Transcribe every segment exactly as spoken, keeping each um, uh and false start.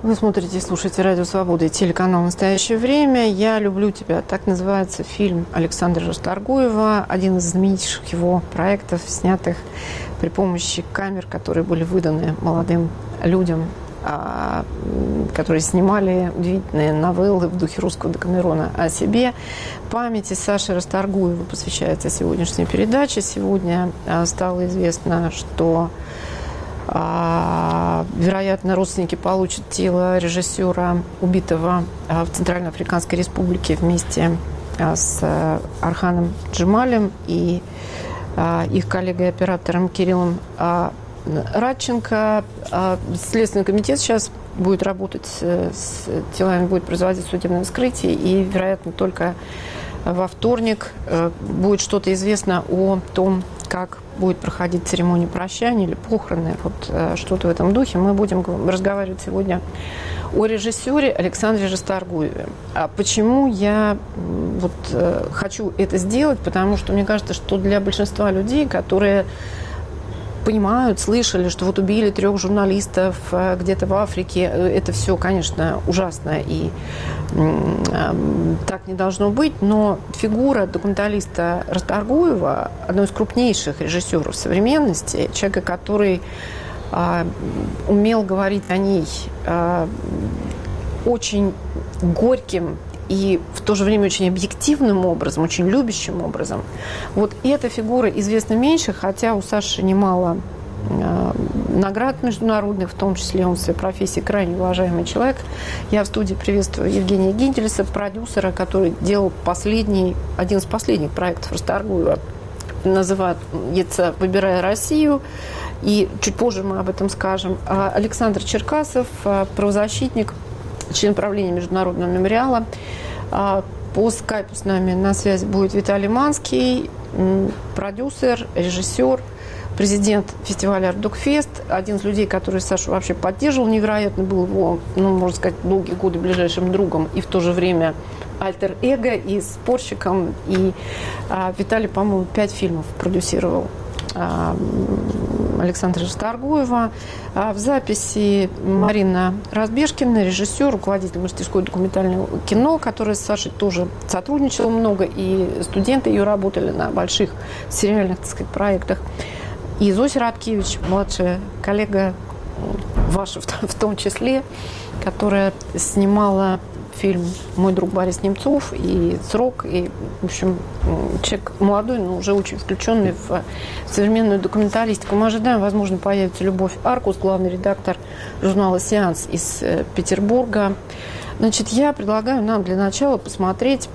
Вы смотрите и слушаете Радио Свобода и телеканал «Настоящее время». «Я люблю тебя». Так называется фильм Александра Расторгуева. Один из знаменитейших его проектов, снятых при помощи камер, которые были выданы молодым людям, которые снимали удивительные новеллы в духе русского Декамерона о себе. Памяти Саши Расторгуева посвящается сегодняшняя передача. Сегодня стало известно, что вероятно, родственники получат тело режиссера, убитого в Центральноафриканской Республике вместе с Арханом Джемалем и их коллегой-оператором Кириллом Радченко. Следственный комитет сейчас будет работать с телами, будет производить судебное вскрытие, и, вероятно, только во вторник будет что-то известно о том, как будет проходить церемония прощания или похороны, вот что-то в этом духе. Мы будем разговаривать сегодня о режиссере Александре Расторгуеве. А почему я вот хочу это сделать? Потому что мне кажется, что для большинства людей, которые понимают, слышали, что вот убили трех журналистов где-то в Африке, это все, конечно, ужасно, и так не должно быть, но фигура документалиста Расторгуева, одной из крупнейших режиссеров современности, человека, который а, умел говорить о ней а, очень горьким и в то же время очень объективным образом, очень любящим образом. Вот эта фигура известна меньше, хотя у Саши немало э, наград международных, в том числе он в своей профессии крайне уважаемый человек. Я в студии приветствую Евгения Гинтельса, продюсера, который делал последний, один из последних проектов Расторгуева. Называется «Выбирая Россию». И чуть позже мы об этом скажем. А Александр Черкасов, правозащитник, член правления Международного мемориала. По скайпу с нами на связи будет Виталий Манский, продюсер, режиссер, президент фестиваля «Артдокфест», один из людей, который Сашу вообще поддерживал невероятно, был его, ну, можно сказать, долгие годы ближайшим другом и в то же время альтер-эго и спорщиком. И а, Виталий, по-моему, пять фильмов продюсировал Александра Расторгуева. В записи Марина Разбежкина, режиссер, руководитель мастерской документального кино, которая с Сашей тоже сотрудничала много, и студенты ее работали на больших сериальных, так сказать, проектах. И Зося Радкевич, младшая коллега ваша в том числе, которая снимала фильм «Мой друг Борис Немцов» и «Срок». И, в общем, человек молодой, но уже очень включенный в современную документалистику. Мы ожидаем, возможно, появится Любовь Аркус, главный редактор журнала «Сеанс» из Петербурга. Значит, я предлагаю нам для начала посмотреть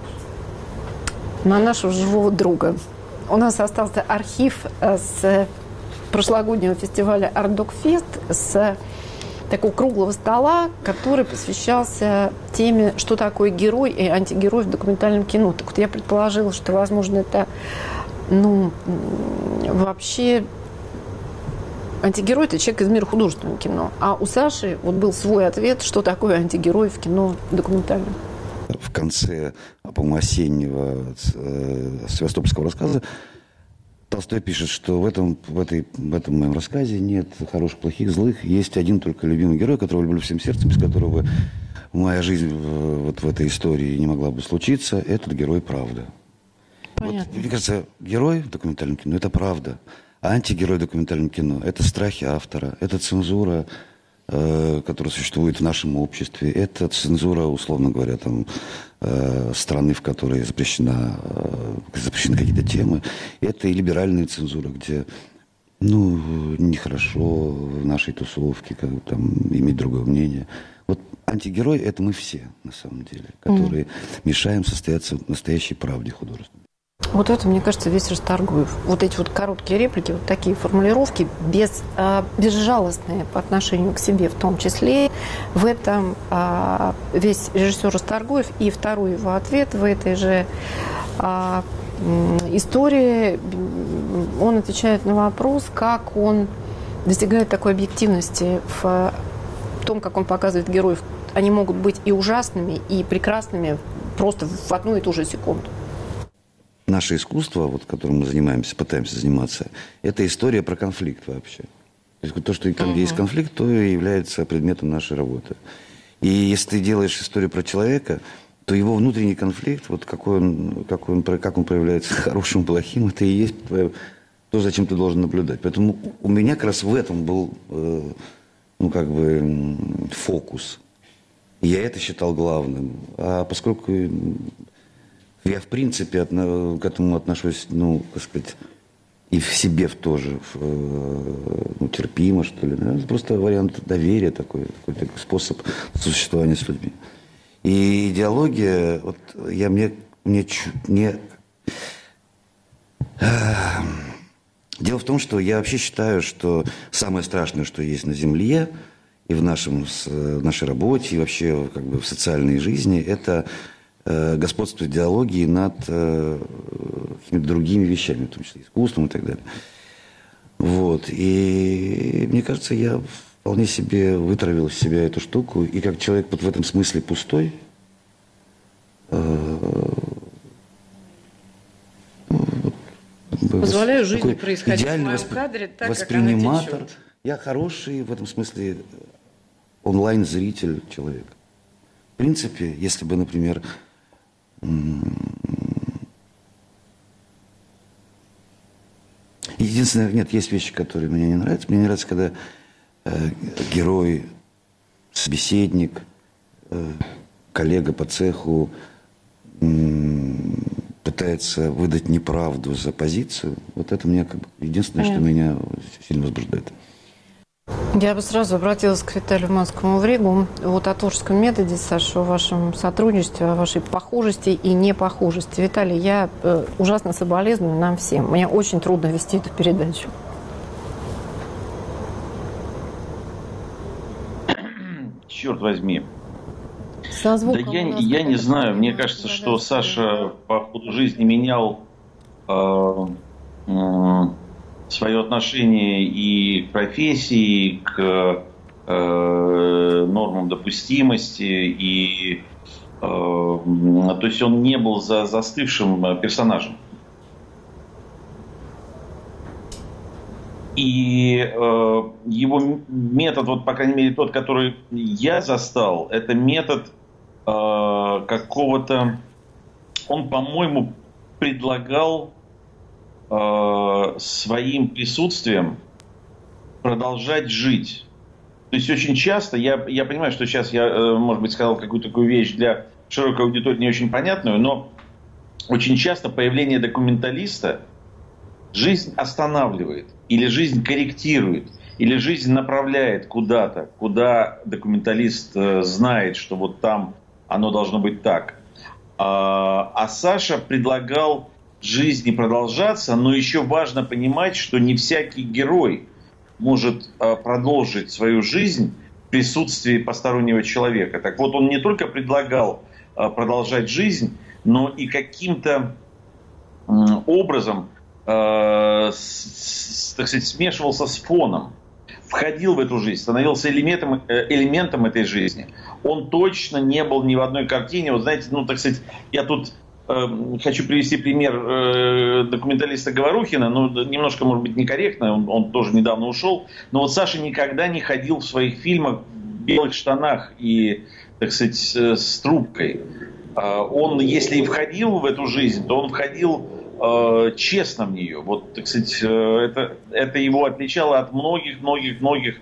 на нашего живого друга. У нас остался архив с прошлогоднего фестиваля «Артдокфест», с такого круглого стола, который посвящался теме, что такое герой и антигерой в документальном кино. Так вот, я предположила, что, возможно, это, ну, вообще антигерой – это человек из мира художественного кино. А у Саши вот был свой ответ, что такое антигерой в кино документальном. В конце, по-моему, осеннего э, севастопольского рассказа Толстой пишет, что в этом, в, этой, в этом моем рассказе нет хороших, плохих, злых. Есть один только любимый герой, которого люблю всем сердцем, без которого моя жизнь вот в этой истории не могла бы случиться. Этот герой – правда. Вот, мне кажется, герой в документальном кино – это правда. А антигерой в документальном кино – это страхи автора, это цензура, э, которая существует в нашем обществе. Это цензура, условно говоря, там, э, страны, в которой запрещена, э, запрещены какие-то темы. Это и либеральная цензура, где, ну, нехорошо в нашей тусовке как, там, иметь другое мнение. Вот антигерой – это мы все, на самом деле, которые mm. мешаем состояться в настоящей правде художественной. Вот это, мне кажется, весь Расторгуев. Вот эти вот короткие реплики, вот такие формулировки, без, а, безжалостные по отношению к себе в том числе. В этом а, весь режиссер Расторгуев. И второй его ответ в этой же а, истории. Он отвечает на вопрос, как он достигает такой объективности в том, как он показывает героев. Они могут быть и ужасными, и прекрасными просто в одну и ту же секунду. Наше искусство, вот, которым мы занимаемся, пытаемся заниматься, это история про конфликт вообще. То есть то, что там, где есть конфликт, то и является предметом нашей работы. И если ты делаешь историю про человека, то его внутренний конфликт, вот какой он, какой он, как он проявляется хорошим, плохим, это и есть твое, то, зачем ты должен наблюдать. Поэтому у меня как раз в этом был, э, ну, как бы, фокус. И я это считал главным. А поскольку я, в принципе, от, к этому отношусь, ну, как сказать, и в себе в тоже, в, ну, терпимо, что ли. Да? Это просто вариант доверия такой, такой, такой способ существования с людьми. И идеология, вот я мне, мне, мне... Дело в том, что я вообще считаю, что самое страшное, что есть на Земле, и в, нашем, в нашей работе, и вообще как бы в социальной жизни, это э, господство идеологии над э, какими-то другими вещами, в том числе искусством и так далее. Вот. И мне кажется, я вполне себе вытравил из себя эту штуку, и как человек вот в этом смысле пустой, э, позволяю жизни происходить в моем восп... кадре так, восприниматор. как она течет. Я хороший в этом смысле онлайн-зритель человека. В принципе, если бы, например, единственное, нет, есть вещи, которые мне не нравятся. Мне не нравится, когда э, герой, собеседник, э, коллега по цеху э, пытается выдать неправду за позицию. Вот это мне как бы единственное, Понятно. Что меня сильно возбуждает. Я бы сразу обратилась к Виталию Манскому в Ригу. Вот о творческом методе, Саша, о вашем сотрудничестве, о вашей похожести и непохожести. Виталий, я э, ужасно соболезную нам всем. Мне очень трудно вести эту передачу. Черт возьми. Со звуком да я, я не знаю. Мне кажется, что Саша по ходу жизни менял э, э, свое отношение и к профессии, к э, нормам допустимости, и э, то есть он не был за, застывшим персонажем. И э, его метод, вот по крайней мере тот, который я застал, это метод э, какого-то, он, по-моему, предлагал своим присутствием продолжать жить. То есть очень часто, я, я понимаю, что сейчас я, может быть, сказал какую-то такую вещь для широкой аудитории не очень понятную, но очень часто появление документалиста жизнь останавливает, или жизнь корректирует, или жизнь направляет куда-то, куда документалист знает, что вот там оно должно быть так. А, а Саша предлагал жизни продолжаться, но еще важно понимать, что не всякий герой может э, продолжить свою жизнь в присутствии постороннего человека. Так вот, он не только предлагал э, продолжать жизнь, но и каким-то э, образом э, с, с, так сказать, смешивался с фоном, входил в эту жизнь, становился элементом, э, элементом этой жизни. Он точно не был ни в одной картине. Вот знаете, ну, так сказать, я тут хочу привести пример э, документалиста Говорухина, но немножко, может быть, некорректно, он, он тоже недавно ушел. Но вот Саша никогда не ходил в своих фильмах в белых штанах и, так сказать, с трубкой. Э, он, если и входил в эту жизнь, то он входил э, честно в нее. Вот, так сказать, э, это, это его отличало от многих-многих-многих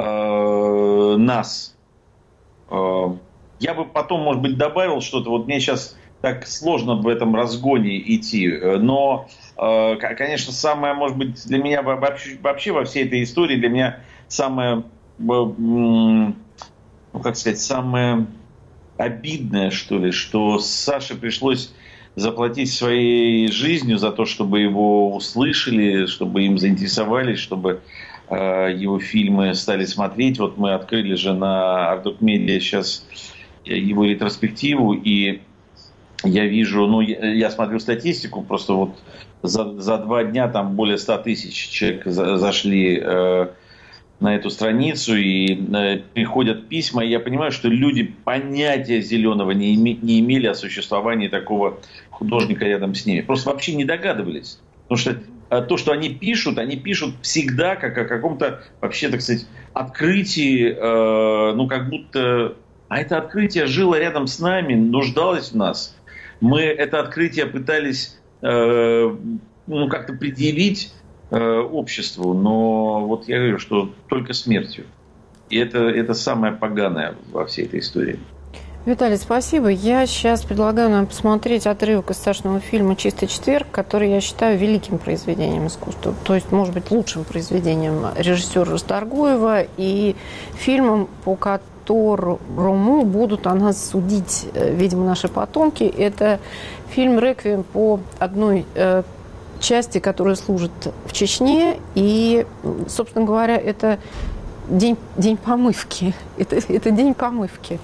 э, нас. Э, я бы потом, может быть, добавил что-то. Вот мне сейчас так сложно в этом разгоне идти. Но, э, конечно, самое, может быть, для меня вообще, вообще во всей этой истории, для меня самое, э, ну, как сказать, самое обидное, что ли, что Саше пришлось заплатить своей жизнью за то, чтобы его услышали, чтобы им заинтересовались, чтобы э, его фильмы стали смотреть. Вот мы открыли же на Arduk Media сейчас его ретроспективу, и я вижу, ну, я, я смотрю статистику, просто вот за, за два дня там более ста тысяч человек за, зашли э, на эту страницу, и э, приходят письма, и я понимаю, что люди понятия зеленого не, име, не имели о существовании такого художника рядом с ними. Просто вообще не догадывались. Потому что э, то, что они пишут, они пишут всегда как о каком-то, вообще, так сказать, открытии, э, ну, как будто А это открытие жило рядом с нами, нуждалось в нас. Мы это открытие пытались э, ну, как-то предъявить э, обществу, но вот я говорю, что только смертью. И это, это самое поганое во всей этой истории. Виталий, спасибо. Я сейчас предлагаю нам посмотреть отрывок из страшного фильма «Чистый четверг», который я считаю великим произведением искусства. То есть, может быть, лучшим произведением режиссера Расторгуева и фильмом, по которому будут о нас судить, видимо, наши потомки. Это фильм «Реквием» по одной э, части, которая служит в Чечне. И, собственно говоря, это день, день помывки. Это, это день помывки.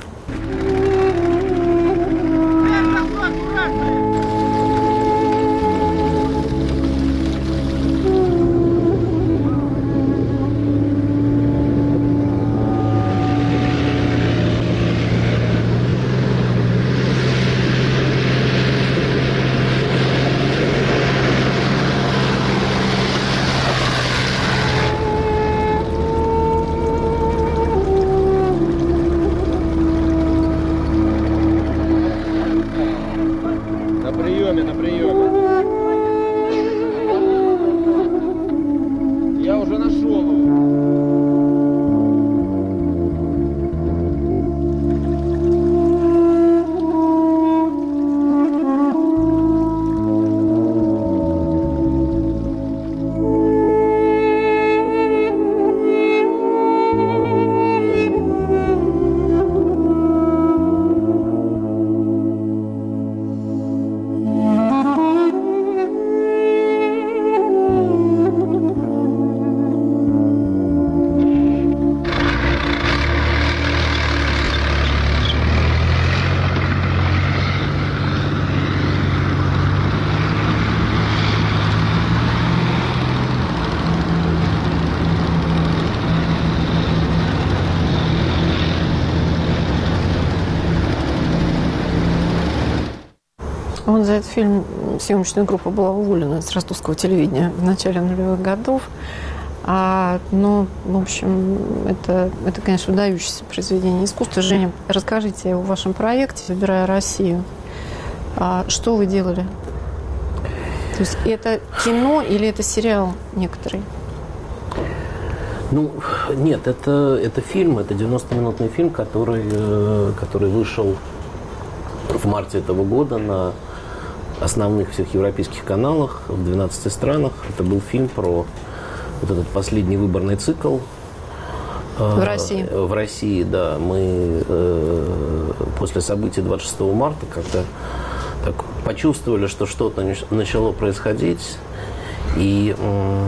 Он за этот фильм, съемочная группа была уволена с ростовского телевидения в начале нулевых годов. А, но, в общем, это, это, конечно, выдающееся произведение искусства. Женя, расскажите о вашем проекте «Выбирая Россию». А, что вы делали? То есть это кино или это сериал некоторый? Ну, нет, это, это фильм, это девяностоминутный фильм, который, который вышел в марте этого года на основных всех европейских каналах в двенадцати странах. Это был фильм про вот этот последний выборный цикл. В России. В России, да. Мы э, после событий двадцать шестого марта как-то так почувствовали, что что-то начало происходить. И э,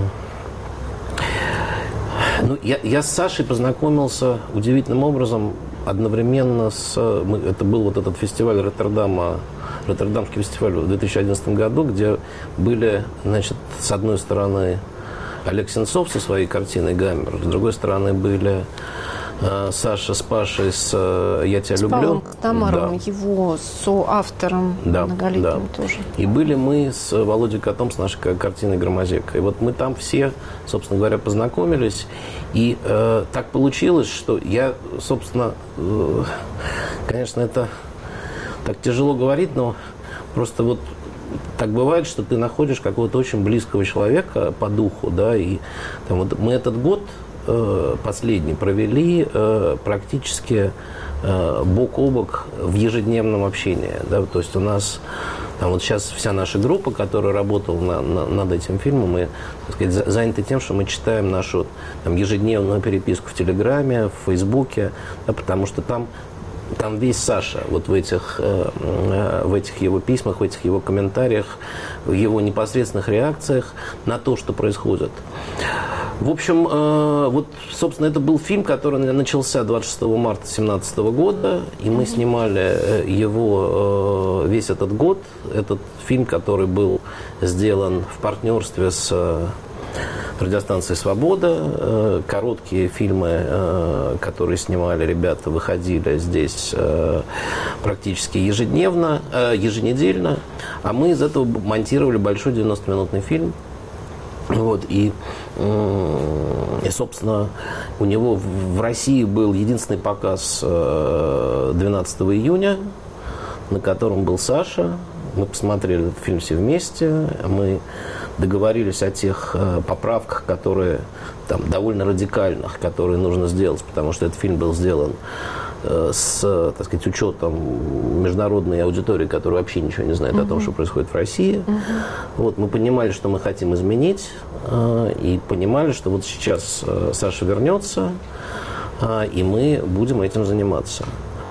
ну, я, я с Сашей познакомился удивительным образом одновременно с... Мы, это был вот этот фестиваль Роттердама, Роттердамский фестиваль в две тысячи одиннадцатом году, где были, значит, с одной стороны Олег Сенцов со своей картиной «Гаммер», с другой стороны были э, Саша с Пашей с э, «Я тебя с люблю». С Павлом Костомаровым, да. Его соавтором, да, многолетним да. тоже. И были мы с Володей Котом с нашей картиной «Громозека». И вот мы там все, собственно говоря, познакомились. И э, так получилось, что я, собственно, э, конечно, это так тяжело говорить, но просто вот так бывает, что ты находишь какого-то очень близкого человека по духу, да, и там, вот мы этот год э, последний провели э, практически э, бок о бок в ежедневном общении, да, то есть у нас там вот сейчас вся наша группа, которая работала на, на, над этим фильмом, мы, так сказать, заняты тем, что мы читаем нашу там, ежедневную переписку в Телеграме, в Фейсбуке, да, потому что там Там весь Саша, вот в этих, в этих его письмах, в этих его комментариях, в его непосредственных реакциях на то, что происходит. В общем, вот, собственно, это был фильм, который начался двадцать шестого марта две тысячи семнадцатого года, и мы снимали его весь этот год. Этот фильм, который был сделан в партнерстве с радиостанции «Свобода». Короткие фильмы, которые снимали ребята, выходили здесь практически ежедневно, еженедельно. А мы из этого монтировали большой девяностоминутный фильм. Вот, и, и, собственно, у него в России был единственный показ двенадцатого июня, на котором был Саша. Мы посмотрели этот фильм все вместе. Мы договорились о тех поправках, которые там довольно радикальных, которые нужно сделать, потому что этот фильм был сделан с, так сказать, учетом международной аудитории, которая вообще ничего не знает uh-huh. о том, что происходит в России. Uh-huh. Вот, мы понимали, что мы хотим изменить, и понимали, что вот сейчас Саша вернется, и мы будем этим заниматься.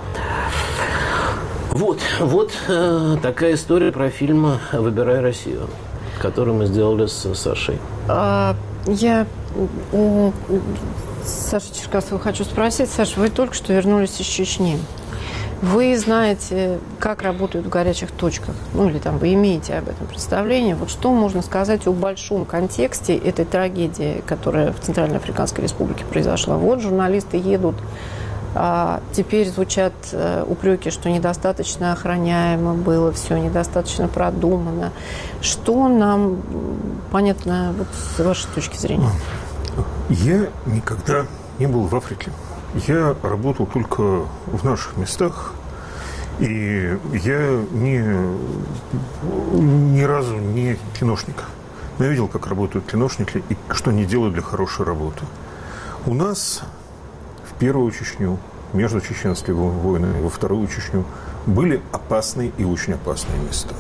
Вот, вот такая история про фильм «Выбирай Россию», который мы сделали с Сашей. А, я у Саши Черкасова хочу спросить. Саша, вы только что вернулись из Чечни. Вы знаете, как работают в горячих точках, ну или там вы имеете об этом представление. Вот что можно сказать о большом контексте этой трагедии, которая в Центральной Африканской Республике произошла? Вот журналисты едут, а теперь звучат упреки, что недостаточно охраняемо было все, недостаточно продумано. Что нам понятно вот, с вашей точки зрения? Я никогда не был в Африке. Я работал только в наших местах, и я не, ни разу не киношник. Но я видел, как работают киношники и что они делают для хорошей работы. У нас в первую Чечню, между чеченскими войнами, во вторую Чечню были опасные и очень опасные места.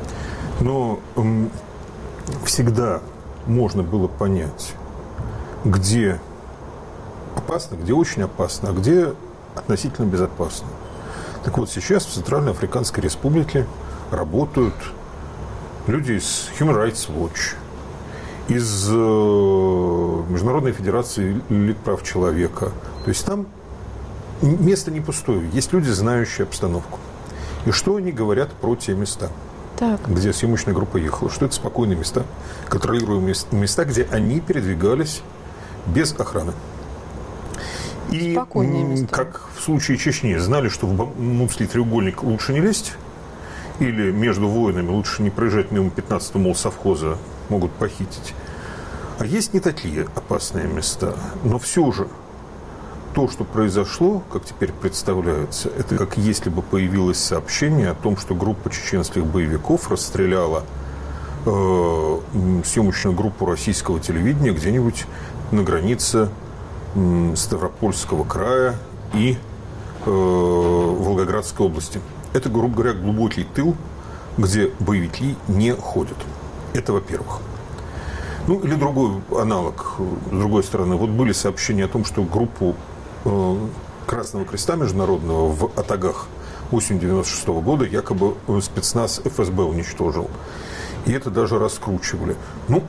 Но м, всегда можно было понять, где опасно, где очень опасно, а где относительно безопасно. Так вот, сейчас в Центральной Африканской Республике работают люди из Human Rights Watch, из э, Международной Федерации Лиг прав человека. То есть там место не пустое, есть люди, знающие обстановку. И что они говорят про те места, так. где съемочная группа ехала? Что это спокойные места, контролируемые места, где они передвигались без охраны. И, как в случае Чечни, знали, что в Бамутский треугольник лучше не лезть, или между воинами лучше не проезжать мимо пятнадцатого молсовхоза, могут похитить. А есть не такие опасные места. Но все же то, что произошло, как теперь представляется, это как если бы появилось сообщение о том, что группа чеченских боевиков расстреляла э, съемочную группу российского телевидения где-нибудь на границе э, Ставропольского края и э, Волгоградской области. Это, грубо говоря, глубокий тыл, где боевики не ходят. Это во-первых. Ну, или другой аналог, с другой стороны. Вот были сообщения о том, что группу э, Красного Креста международного в Атагах осенью девяносто шестого года якобы спецназ эф эс бэ уничтожил. И это даже раскручивали. Ну,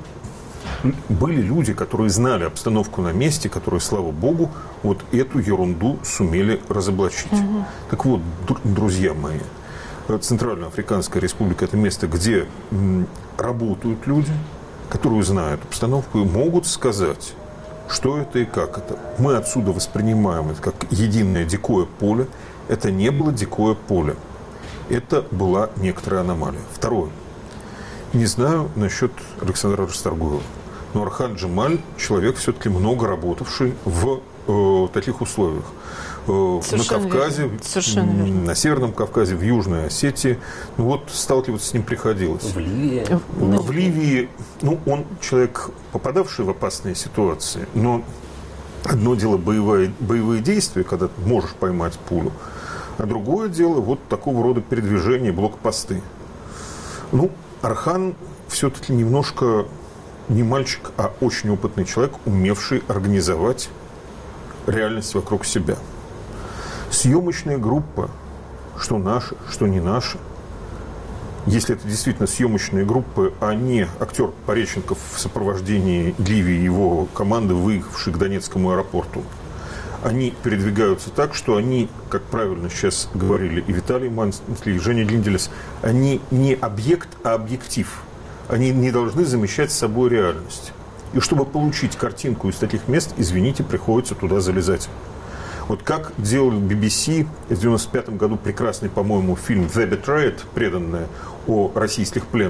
были люди, которые знали обстановку на месте, которые, слава богу, вот эту ерунду сумели разоблачить. Угу. Так вот, друзья мои, Центральноафриканская Республика – это место, где м, работают люди, которые знают обстановку и могут сказать, что это и как это. Мы отсюда воспринимаем это как единое дикое поле. Это не было дикое поле. Это была некоторая аномалия. Второе. Не знаю насчет Александра Расторгуева. Но Орхан Джемаль – человек, все-таки много работавший в э, таких условиях. Э, на Кавказе, на Северном Кавказе, в Южной Осетии. Ну, вот сталкиваться с ним приходилось. В Ливии. В, в Ливии, ну, он человек, попадавший в опасные ситуации. Но одно дело боевые, боевые действия, когда ты можешь поймать пулю. А другое дело вот такого рода передвижение, блокпосты. Ну, Орхан все-таки немножко не мальчик, а очень опытный человек, умевший организовать реальность вокруг себя. Съемочная группа, что наши, что не наши, если это действительно съемочные группы, а не актер Пореченков в сопровождении Ливии и его команды, выехавшей к Донецкому аэропорту, они передвигаются так, что они, как правильно сейчас говорили и Виталий Мансли, и Женя Линделес, они не объект, а объектив. Они не должны замещать с собой реальность. И чтобы получить картинку из таких мест, извините, приходится туда залезать. Вот как делал би би си в девяносто пятом году прекрасный, по-моему, фильм «The Betrayed», преданный о российских пленных.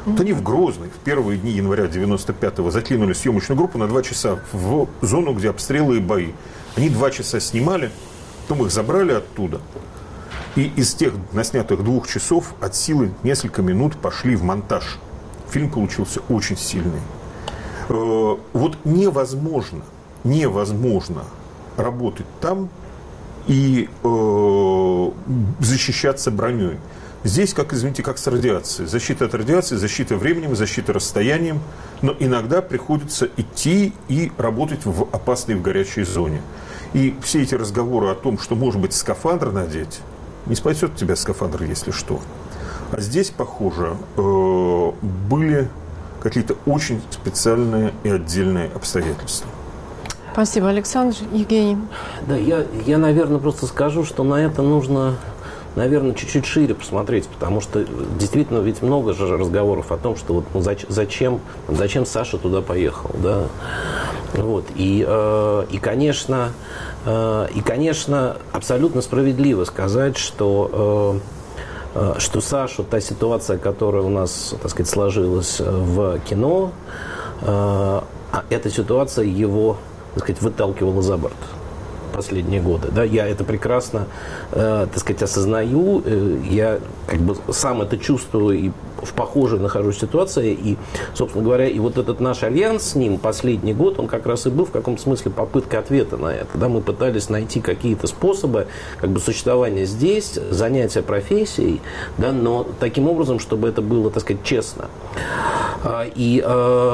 Вот они в Грозный в первые дни января девяносто пятого закинули съемочную группу на два часа в зону, где обстрелы и бои. Они два часа снимали, потом их забрали оттуда. И из тех наснятых двух часов от силы несколько минут пошли в монтаж. Фильм получился очень сильный. Вот невозможно, невозможно работать там и защищаться броней. Здесь, как, извините, как с радиацией. Защита от радиации, защита временем, защита расстоянием. Но иногда приходится идти и работать в опасной, в горячей зоне. И все эти разговоры о том, что, может быть, скафандр надеть, не спасет тебя скафандр, если что. А здесь, похоже, были какие-то очень специальные и отдельные обстоятельства. Спасибо, Александр. Евгений. Да, я, я, наверное, просто скажу, что на это нужно... наверное, чуть-чуть шире посмотреть, потому что действительно ведь много же разговоров о том, что вот, ну, зачем, зачем Саша туда поехал, да, вот, и, э, и, конечно, э, и, конечно, абсолютно справедливо сказать, что, э, что Сашу, та ситуация, которая у нас, так сказать, сложилась в кино, э, эта ситуация его, так сказать, выталкивала за борт последние годы. Да, я это прекрасно, э, так сказать, осознаю. Э, я как бы сам это чувствую и в похожей нахожусь ситуации. И, собственно говоря, и вот этот наш альянс с ним последний год, он как раз и был в каком-то смысле попыткой ответа на это. Да, мы пытались найти какие-то способы как бы существования здесь, занятия профессией, да, но таким образом, чтобы это было, так сказать, честно. И,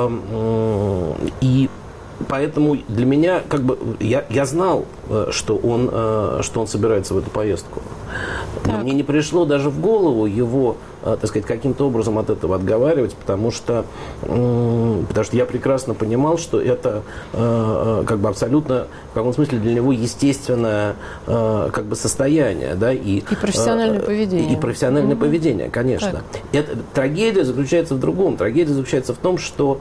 и поэтому для меня, как бы, я, я знал, что он, что он собирается в эту поездку. Но мне не пришло даже в голову его, так сказать, каким-то образом от этого отговаривать, потому что, потому что я прекрасно понимал, что это как бы абсолютно, в каком смысле, для него естественное как бы состояние. Да, и, и профессиональное поведение. И профессиональное угу. поведение, конечно. Это, трагедия заключается в другом. Трагедия заключается в том, что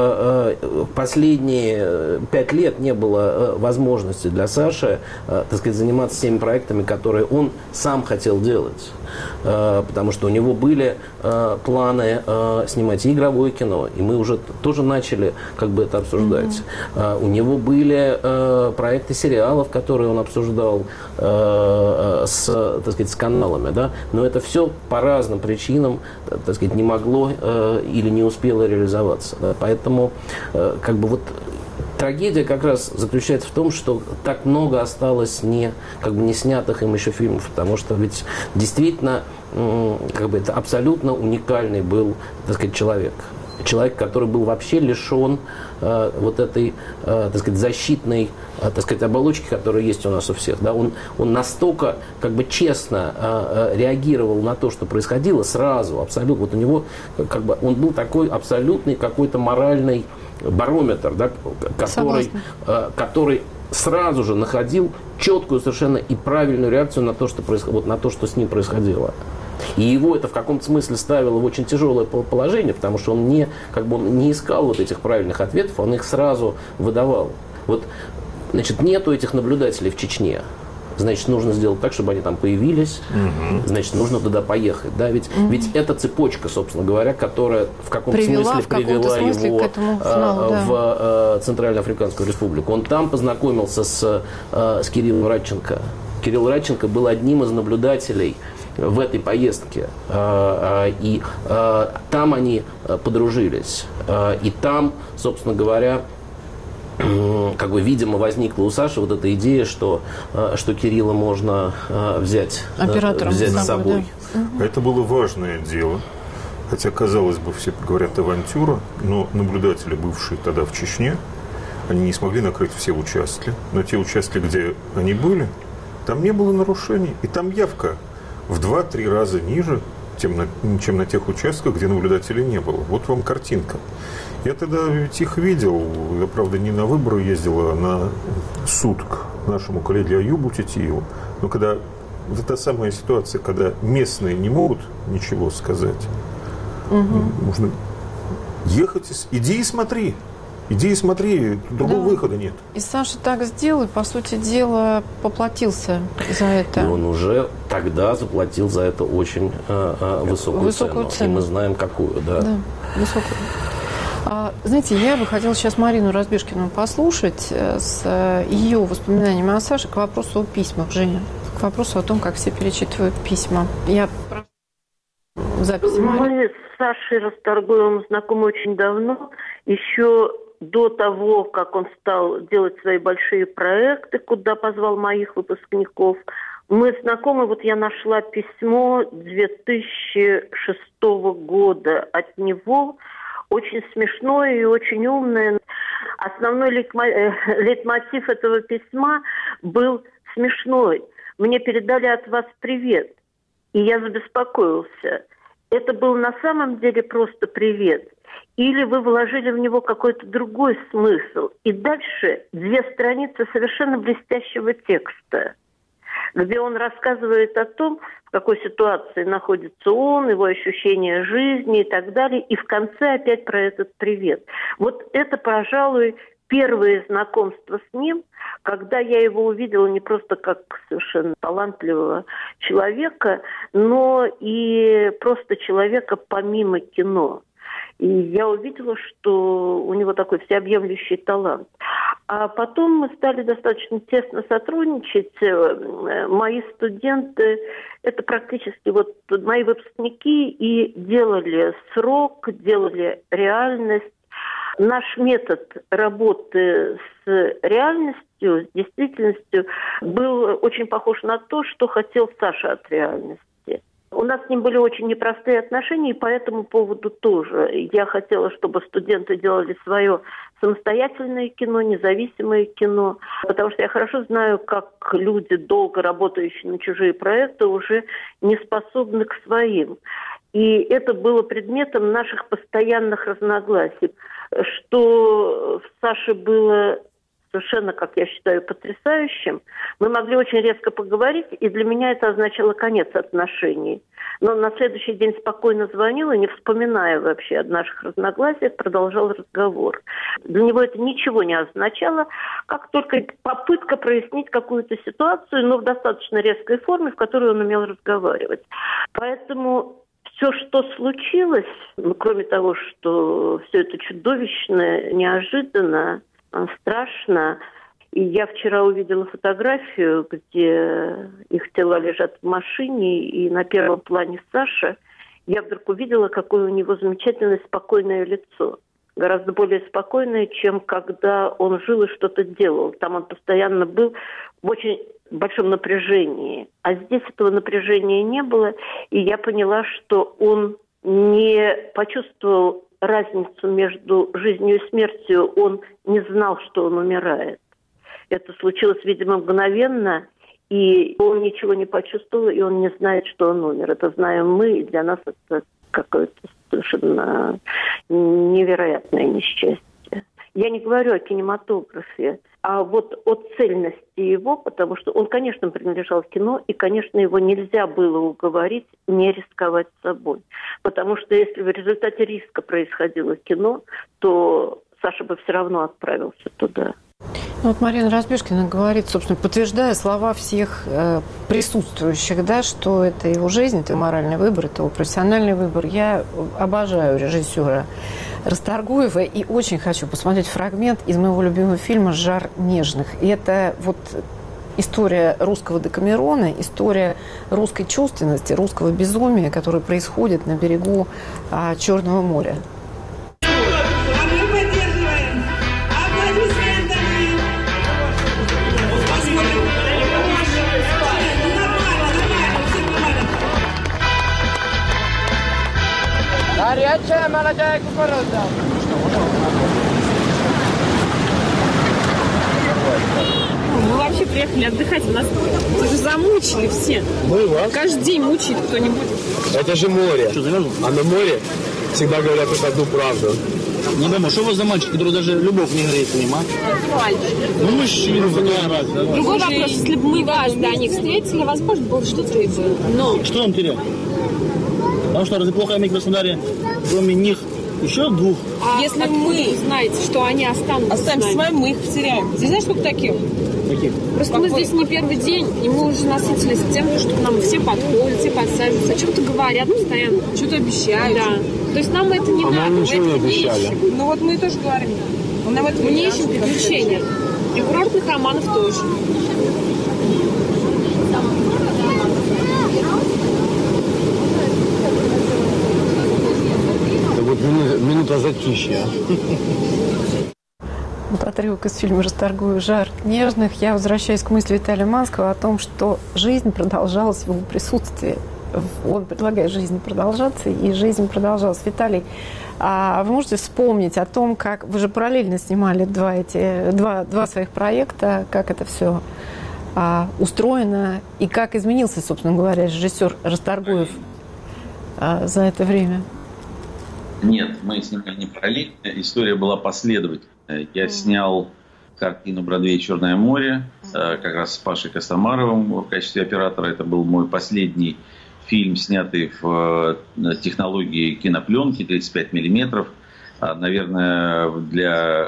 последние пять лет не было возможности для Саши, так сказать, заниматься теми проектами, которые он сам хотел делать. Потому что у него были э, планы э, снимать и игровое кино, и мы уже тоже начали как бы это обсуждать. Mm-hmm. Uh, у него были э, проекты сериалов, которые он обсуждал э, с, так сказать, с каналами, да? Но это все по разным причинам, так сказать, не могло э, или не успело реализоваться. Да? Поэтому э, как бы вот трагедия как раз заключается в том, что так много осталось не, как бы не снятых им еще фильмов, потому что ведь действительно как бы это абсолютно уникальный был, так сказать, человек. Человек, который был вообще лишен э, вот этой, э, так сказать, защитной, э, так сказать, оболочки, которая есть у нас у всех. Да? Он, он настолько как бы честно э, реагировал на то, что происходило сразу, абсолютно. Вот у него как бы он был такой абсолютный какой-то моральный барометр, да, который, э, который сразу же находил четкую совершенно и правильную реакцию на то, что происход... вот на то, что с ним происходило. И его это в каком-то смысле ставило в очень тяжелое положение, потому что он не, как бы он не искал вот этих правильных ответов, он их сразу выдавал. Вот, значит, нету этих наблюдателей в Чечне. Значит, нужно сделать так, чтобы они там появились. Угу. Значит, нужно туда поехать. Да? Ведь, угу. ведь это цепочка, собственно говоря, которая в каком-то привела, смысле в каком-то привела смысле его к этому финалу, да. в э, Центральноафриканскую республику. Он там познакомился с, э, с Кириллом Радченко. Кирилл Радченко был одним из наблюдателей в этой поездке. И там они подружились. И там, собственно говоря, как бы, видимо, возникла у Саши вот эта идея, что, что Кирилла можно взять, взять с собой. Да. Это было важное дело. Хотя, казалось бы, все говорят авантюра, но наблюдатели, бывшие тогда в Чечне, они не смогли накрыть все участки. Но те участки, где они были, там не было нарушений. И там явка в два-три раза ниже, чем на, чем на тех участках, где наблюдателей не было. Вот вам картинка. Я тогда ведь их видел. Я, правда, не на выборы ездил, а на суд к нашему коллеге Аюбу Титиеву. Но когда вот эта самая ситуация, когда местные не могут ничего сказать, угу. можно ехать, иди и смотри. Иди и смотри, другого да. выхода нет. И Саша так сделал, и, по сути дела, поплатился за это. И он уже тогда заплатил за это очень э, э, высокую, высокую цену. цену. И мы знаем, какую. Да, да высокую. А, знаете, я бы хотела сейчас Марину Разбежкину послушать с ее воспоминаниями о Саше к вопросу о письмах, Женя. К вопросу о том, как все перечитывают письма. Я прошу запись. Мы с Сашей Расторгуевым знакомы очень давно. Еще до того, как он стал делать свои большие проекты, куда позвал моих выпускников. Мы знакомы, вот я нашла письмо две тысячи шестого года от него, очень смешное и очень умное. Основной лейтмотив этого письма был смешной. Мне передали от вас привет, и я забеспокоился. Это был на самом деле просто привет. Или вы вложили в него какой-то другой смысл. И дальше две страницы совершенно блестящего текста, где он рассказывает о том, в какой ситуации находится он, его ощущения жизни и так далее. И в конце опять про этот привет. Вот это, пожалуй, первое знакомство с ним, когда я его увидела не просто как совершенно талантливого человека, но и просто человека помимо кино. И я увидела, что у него такой всеобъемлющий талант. А потом мы стали достаточно тесно сотрудничать. Мои студенты, это практически вот мои выпускники, и делали срок, делали реальность. Наш метод работы с реальностью, с действительностью был очень похож на то, что хотел Саша от реальности. У нас с ним были очень непростые отношения, и по этому поводу тоже. Я хотела, чтобы студенты делали свое самостоятельное кино, независимое кино, потому что я хорошо знаю, как люди, долго работающие на чужие проекты, уже не способны к своим. И это было предметом наших постоянных разногласий. Что в Саше было совершенно, как я считаю, потрясающим. Мы могли очень резко поговорить, и для меня это означало конец отношений. Но на следующий день спокойно звонила, не вспоминая вообще о наших разногласиях, продолжал разговор. Для него это ничего не означало, как только попытка прояснить какую-то ситуацию, но в достаточно резкой форме, в которой он умел разговаривать. Поэтому все, что случилось, ну, кроме того, что все это чудовищно, неожиданно, страшно. И я вчера увидела фотографию, где их тела лежат в машине, и на первом плане Саша. Я вдруг увидела, какое у него замечательное спокойное лицо. Гораздо более спокойное, чем когда он жил и что-то делал. Там он постоянно был в очень большом напряжении. А здесь этого напряжения не было. И я поняла, что он не почувствовал разницу между жизнью и смертью, он не знал, что он умирает. Это случилось, видимо, мгновенно, и он ничего не почувствовал, и он не знает, что он умер. Это знаем мы, и для нас это какое-то совершенно невероятное несчастье. Я не говорю о кинематографе, а вот о цельности его, потому что он, конечно, принадлежал кино, и, конечно, его нельзя было уговорить не рисковать собой. Потому что если в результате риска происходило кино, то Саша бы все равно отправился туда. Вот Марина Разбежкина говорит, собственно, подтверждая слова всех э, присутствующих, да, что это его жизнь, это моральный выбор, это его профессиональный выбор. Я обожаю режиссера Расторгуева и очень хочу посмотреть фрагмент из моего любимого фильма «Жар нежных». И это вот история русского Декамерона, история русской чувственности, русского безумия, которое происходит на берегу а, Черного моря. Горячая молодая кукуруза. Мы вообще приехали отдыхать. Нас уже замучили все. Мы вас? Каждый день мучает кто-нибудь. Это же море. Что, завязано? А на море всегда говорят только одну правду. Не пойму, что у вас за мальчик, который даже любовь не греет к ним, а? Ну, мужчина, фотограф. Да. Другой вопрос, если бы мы вас до них встретили, возможно, было что-то и было. Но... Что он терял? Потому что разве плохо иметь в Краснодаре, кроме них, Еще двух. А если мы знаете, что они останутся, останемся с вами, мы их потеряем. Здесь знаешь, сколько таких? Каких? Просто мы здесь не первый день, и мы уже насытились тем, что к нам все подходят, все подсаживаются, о чем-то говорят постоянно. Что-то обещают. Да. То есть нам это не а надо. нам ничего не обещали. Ну вот мы тоже говорим. Нам это не ищем приключения. И курортных романов тоже. Вот минута, минута затишья. Вот отрывок из фильма «Расторгую жар нежных». Я возвращаюсь к мысли Виталия Манского о том, что жизнь продолжалась в его присутствии. Он предлагает жизни продолжаться, и жизнь продолжалась. Виталий, а вы можете вспомнить о том, как вы же параллельно снимали два, эти, два, два своих проекта, как это все а, устроено, и как изменился, собственно говоря, режиссер Расторгуев а, за это время? Нет, мы снимали не параллельно, история была последовательная. Я снял картину «Бродвей. Черное море», как раз с Пашей Костомаровым в качестве оператора. Это был мой последний фильм, снятый в технологии кинопленки тридцать пять миллиметров. Наверное, для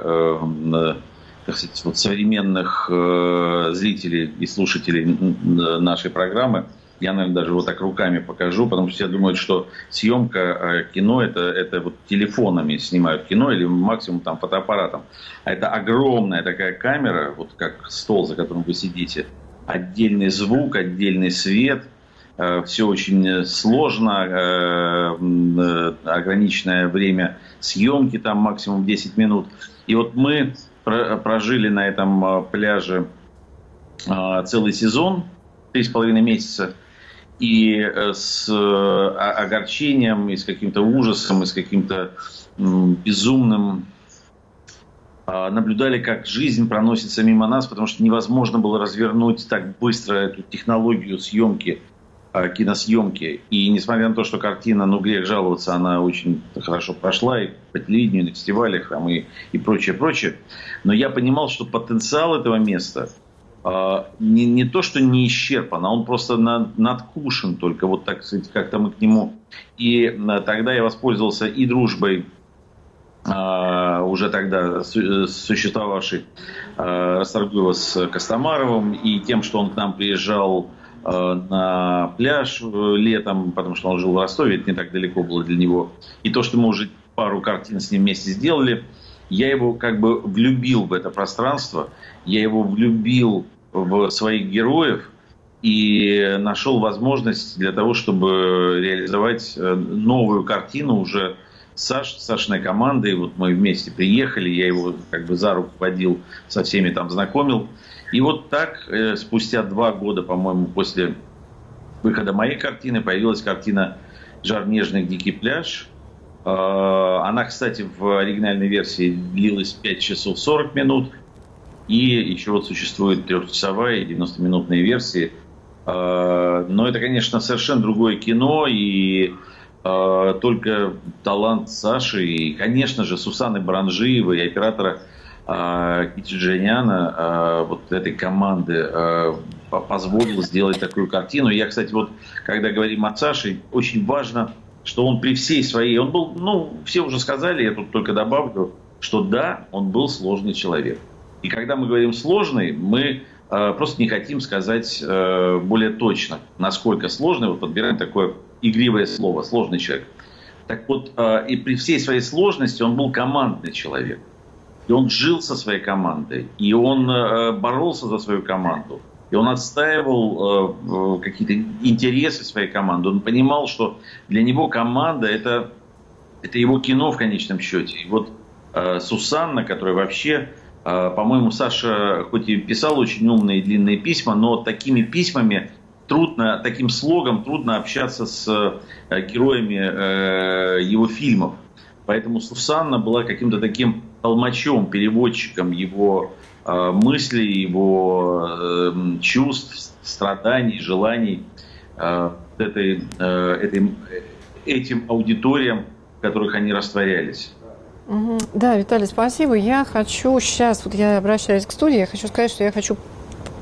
так сказать, вот современных зрителей и слушателей нашей программы я, наверное, даже вот так руками покажу, потому что все думают, что съемка кино это, это вот телефонами снимают кино или максимум там фотоаппаратом. А это огромная такая камера, вот как стол, за которым вы сидите. Отдельный звук, отдельный свет. Все очень сложно. Ограниченное время съемки, там максимум десять минут. И вот мы прожили на этом пляже целый сезон, три с половиной месяца. И с огорчением, и с каким-то ужасом, и с каким-то безумным наблюдали, как жизнь проносится мимо нас, потому что невозможно было развернуть так быстро эту технологию съемки, киносъемки. И несмотря на то, что картина, ну, грех жаловаться, она очень хорошо прошла и по телевидению, и на фестивалях, там, и, и прочее, прочее. Но я понимал, что потенциал этого места Не, не то, что не исчерпан, а он просто над, надкушен только, вот так сказать, как-то мы к нему. И тогда я воспользовался и дружбой, а, уже тогда существовавшей а, Расторгуева с Костомаровым, и тем, что он к нам приезжал а, на пляж летом, потому что он жил в Ростове, это не так далеко было для него. И то, что мы уже пару картин с ним вместе сделали, я его как бы влюбил в это пространство, я его влюбил в своих героев и нашел возможность для того, чтобы реализовать новую картину уже с Саш, Сашиной командой. Вот мы вместе приехали, я его как бы за руку водил, со всеми там знакомил. И вот так, спустя два года, по-моему, после выхода моей картины, появилась картина «Жар нежных. Дикий пляж». Она, кстати, в оригинальной версии длилась пять часов сорок минут. И еще вот существует трехчасовая и девяностоминутные версии. Но это, конечно, совершенно другое кино. И только талант Саши и, конечно же, Сусанны Баранжиевой и оператора Кичиджаняна, вот этой команды, позволил сделать такую картину. Я, кстати, вот когда говорим о Саше, очень важно, что он при всей своей... Он был, ну, все уже сказали, я тут только добавлю, что да, он был сложный человек. И когда мы говорим «сложный», мы э, просто не хотим сказать э, более точно, насколько сложный. Вот подбираем такое игривое слово «сложный человек». Так вот, э, и при всей своей сложности он был командный человек. И он жил со своей командой. И он э, боролся за свою команду. И он отстаивал э, какие-то интересы своей команды. Он понимал, что для него команда это, – это его кино в конечном счете. И вот э, Сусанна, которая вообще… По-моему, Саша хоть и писал очень умные и длинные письма, но такими письмами трудно, таким слогом трудно общаться с героями его фильмов. Поэтому Сусанна была каким-то таким толмачом, переводчиком его мыслей, его чувств, страданий, желаний этой, этой, этим аудиториям, в которых они растворялись. Да, Виталий, спасибо. Я хочу сейчас, вот я обращаюсь к студии, я хочу сказать, что я хочу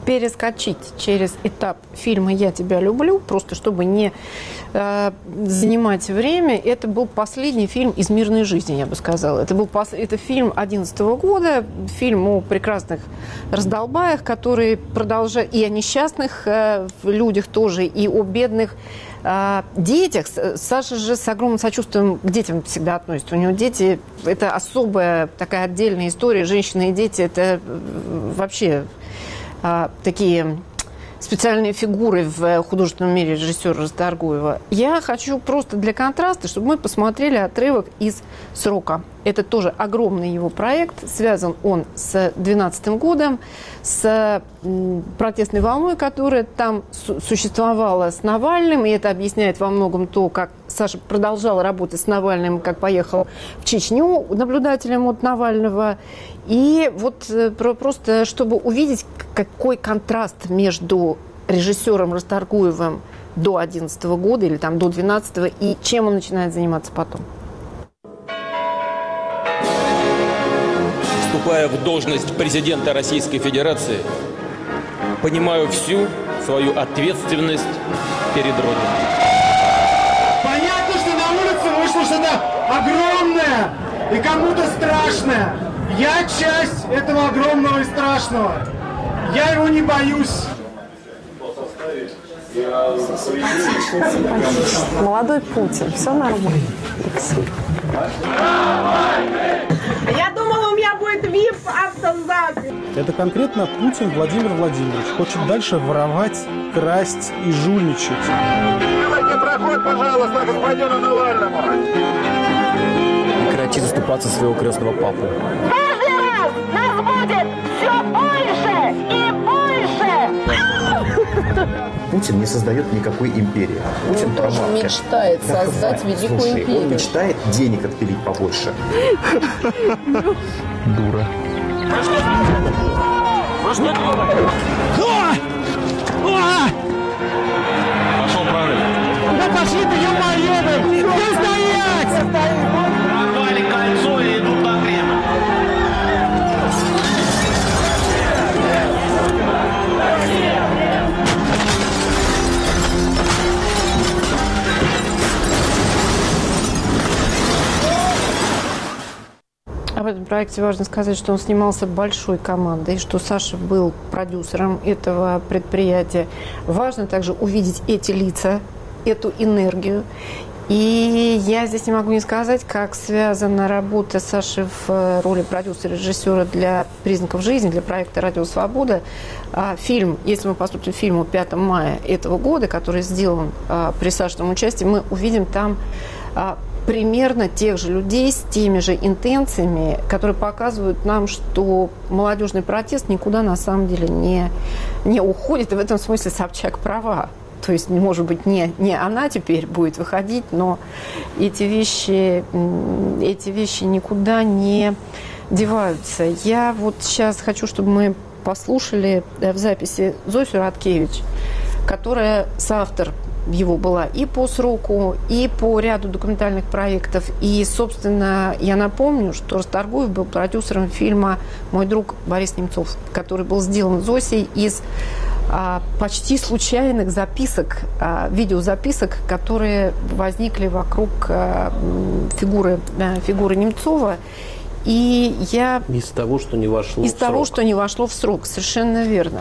перескочить через этап фильма «Я тебя люблю», просто чтобы не э, занимать время. Это был последний фильм из «Мирной жизни», я бы сказала. Это был пос... это фильм две тысячи одиннадцатого года, фильм о прекрасных раздолбаях, которые продолжают, и о несчастных э, людях тоже, и о бедных э, детях. Саша же с огромным сочувствием к детям всегда относится. У него дети – это особая такая отдельная история. Женщины и дети – это вообще э, такие специальные фигуры в художественном мире режиссера Расторгуева. Я хочу просто для контраста, чтобы мы посмотрели отрывок из «Срока». Это тоже огромный его проект. Связан он с две тысячи двенадцатым годом, с протестной волной, которая там существовала с Навальным. И это объясняет во многом то, как Саша продолжал работать с Навальным, как поехал в Чечню наблюдателем от Навального. И вот просто, чтобы увидеть, какой контраст между режиссером Расторгуевым до две тысячи одиннадцатого года или там до две тысячи двенадцатого и чем он начинает заниматься потом. Вступая в должность президента Российской Федерации, понимаю всю свою ответственность перед Родиной. Понятно, что на улице вышло что-то огромное и кому-то страшное. Я часть этого огромного и страшного. Я его не боюсь. Молодой Путин. Все нормально. Я думала, у меня будет вип-автозапись. Это конкретно Путин Владимир Владимирович хочет дальше воровать, красть и жульничать. Делайте проход, пожалуйста, господину Навальному. Прекрати заступаться своего крестного папу. Каждый раз нас будет все больше и больше. Путин не создает никакой империи. Путин он тоже промаркер. мечтает создать великую Слушай, империю. Он мечтает денег отпилить побольше. Дура. Пошел правильно. Да пошли ты, ё-моё! Что стоять? Порвали кольцо и идут на Кремль. Об этом проекте важно сказать, что он снимался большой командой, что Саша был продюсером этого предприятия. Важно также увидеть эти лица, эту энергию. И я здесь не могу не сказать, как связана работа Саши в роли продюсера, режиссера для «Признаков жизни», для проекта «Радио Свобода». Фильм, если мы посмотрим фильм пятого мая этого года, который сделан при Сашином участии, мы увидим там примерно тех же людей с теми же интенциями, которые показывают нам, что молодежный протест никуда на самом деле не, не уходит. И в этом смысле Собчак права. То есть, может быть, не, не она теперь будет выходить, но эти вещи, эти вещи никуда не деваются. Я вот сейчас хочу, чтобы мы послушали в записи Зосю Радкевич, которая соавтор его была и по «Сроку», и по ряду документальных проектов. И, собственно, я напомню, что Расторгуев был продюсером фильма «Мой друг Борис Немцов», который был сделан Зосей из а, почти случайных записок, а, видеозаписок, которые возникли вокруг а, фигуры, а, фигуры Немцова. И я... Из того, что не вошло Из в того, срок. что не вошло в срок, совершенно верно.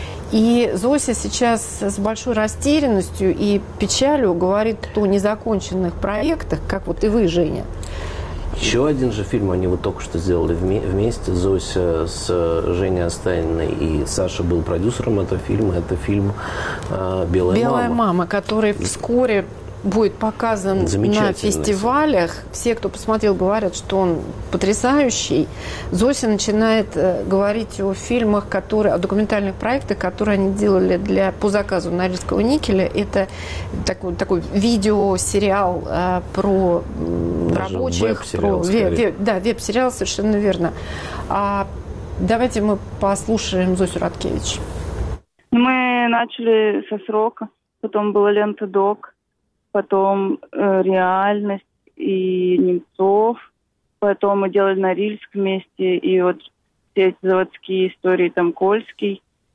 И Зося сейчас с большой растерянностью и печалью говорит о незаконченных проектах, как вот и вы, Женя. Еще один же фильм они вот только что сделали вместе. Зося с Женей Останиной и Саша был продюсером этого фильма. Это фильм «Белая, «Белая мама». мама», который вскоре будет показан на фестивалях. Все, кто посмотрел, говорят, что он потрясающий. Зося начинает э, говорить о фильмах, которые, о документальных проектах, которые они делали для, по заказу Норильского никеля. Это такой, такой видеосериал э, про э, рабочих. Про, веб, веб, да, веб-сериал, совершенно верно. А, давайте мы послушаем Зосю Радкевич. Мы начали со «Срока», потом была лента «Док», потом э, «Реальность» и «Немцов», потом мы делали «Норильск» вместе, и вот все эти заводские истории, там «Кольский».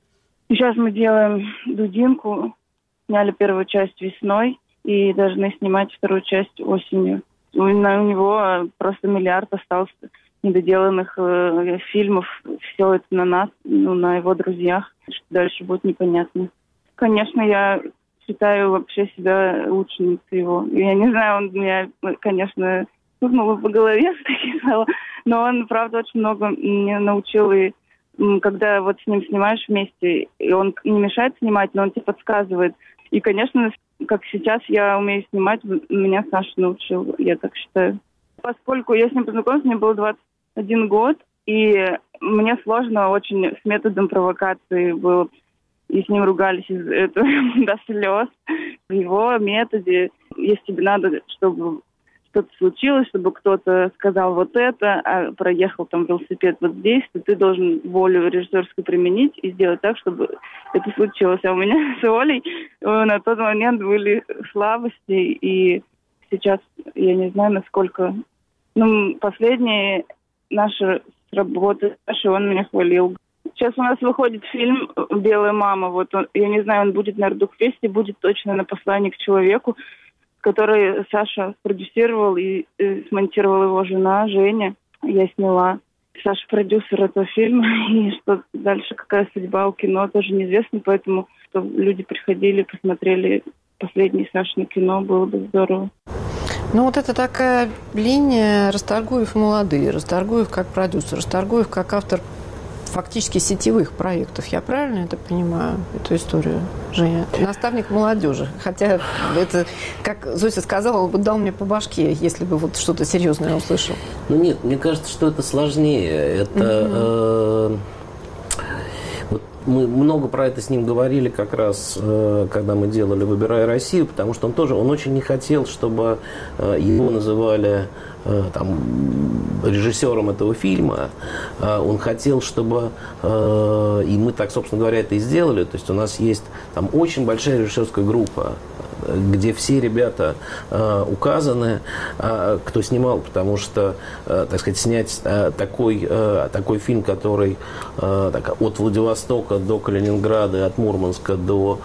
Сейчас мы делаем «Дудинку». Сняли первую часть весной и должны снимать вторую часть осенью. У, у него просто миллиард остался недоделанных э, фильмов. Все это на нас, ну, на его друзьях. Что дальше будет непонятно. Конечно, я считаю вообще себя ученицей его. Я не знаю, он меня, конечно, стукнул по голове с таких слов, но он, правда, очень много меня научил. И когда вот с ним снимаешь вместе, и он не мешает снимать, но он тебе подсказывает. И, конечно, как сейчас я умею снимать, меня Саша научил, я так считаю. Поскольку я с ним познакомилась, мне было двадцать один год, и мне сложно очень с методом провокации было. И с ним ругались из-за этого до слез. В его методе, если тебе надо, чтобы что-то случилось, чтобы кто-то сказал вот это, а проехал там велосипед вот здесь, то ты должен волю режиссерскую применить и сделать так, чтобы это случилось. А у меня с Олей на тот момент были слабости, и сейчас я не знаю, насколько... Ну, последние наши работы, он меня хвалил. Сейчас у нас выходит фильм «Белая мама». Вот он, я не знаю, он будет на Ардухфесте, будет точно на «Послании к человеку», который Саша продюсировал и, и смонтировала его жена Женя. Я сняла. Саша продюсер этого фильма. И что дальше, какая судьба у кино, тоже неизвестно. Поэтому, чтобы люди приходили, посмотрели последнее Сашино кино, было бы здорово. Ну, вот это такая линия Расторгуев и молодые. Расторгуев как продюсер, Расторгуев как автор фактически сетевых проектов. Я правильно это понимаю, эту историю, Женя? Наставник молодежи. Хотя это, как Зося сказала, он бы дал мне по башке, если бы вот что-то серьезное услышал. Ну нет, мне кажется, что это сложнее. Это... Mm-hmm. Вот мы много про это с ним говорили как раз, когда мы делали «Выбирая Россию», потому что он тоже, он очень не хотел, чтобы его называли там, режиссером этого фильма. Он хотел, чтобы, и мы так, собственно говоря, это и сделали, то есть у нас есть там очень большая режиссерская группа, где все ребята э, указаны, э, кто снимал, потому что, э, так сказать, снять э, такой, э, такой фильм, который э, так, от Владивостока до Калининграда, от Мурманска до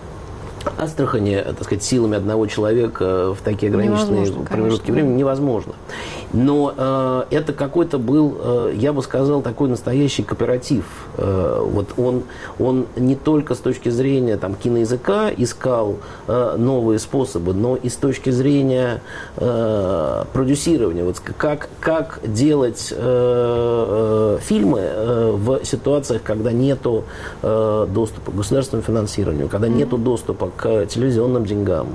Астрахани, так сказать, силами одного человека в такие ограниченные промежутки времени невозможно. Но э, это какой-то был, э, я бы сказал, такой настоящий кооператив. Э, вот он, он не только с точки зрения там, киноязыка искал э, новые способы, но и с точки зрения э, продюсирования. Вот как, как делать э, э, фильмы э, в ситуациях, когда нету э, доступа к государственному финансированию, когда нету доступа к телевизионным деньгам.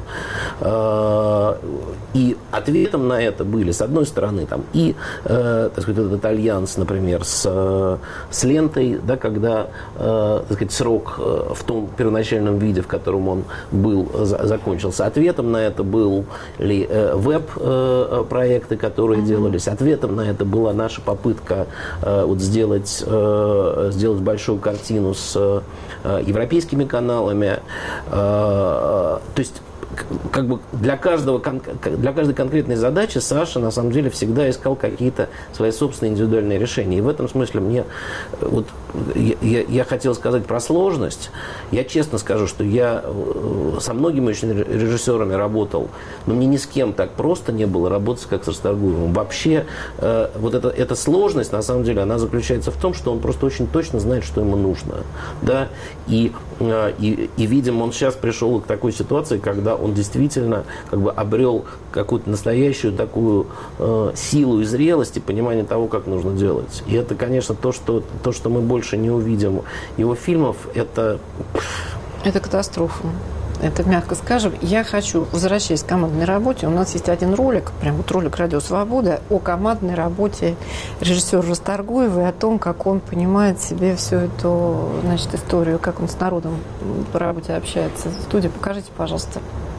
И ответом на это были, с одной стороны, там, и так сказать, этот альянс, например, с, с лентой, да, когда так сказать, срок в том первоначальном виде, в котором он был, закончился. Ответом на это были веб-проекты, которые mm-hmm. делались. Ответом на это была наша попытка вот, сделать, сделать большую картину с европейскими каналами. То есть, как бы для, каждого, для каждой конкретной задачи Саша, на самом деле, всегда искал какие-то свои собственные индивидуальные решения. И в этом смысле мне, вот, я, я хотел сказать про сложность. Я честно скажу, что я со многими очень режиссерами работал, но мне ни с кем так просто не было работать, как с Расторгуевым. Вообще, вот эта, эта сложность, на самом деле, она заключается в том, что он просто очень точно знает, что ему нужно. Да? И, и, и, видимо, он сейчас пришел к такой ситуации, когда он действительно как бы обрел какую-то настоящую такую э, силу и зрелость и понимание того, как нужно делать. И это, конечно, то, что, то, что мы больше не увидим его фильмов, это... Это катастрофа. Это мягко скажем. Я хочу, возвращаясь к командной работе, у нас есть один ролик, прям вот ролик «Радио Свобода» о командной работе режиссера Расторгуева и о том, как он понимает себе всю эту, значит, историю, как он с народом по работе общается. Студия, покажите, пожалуйста.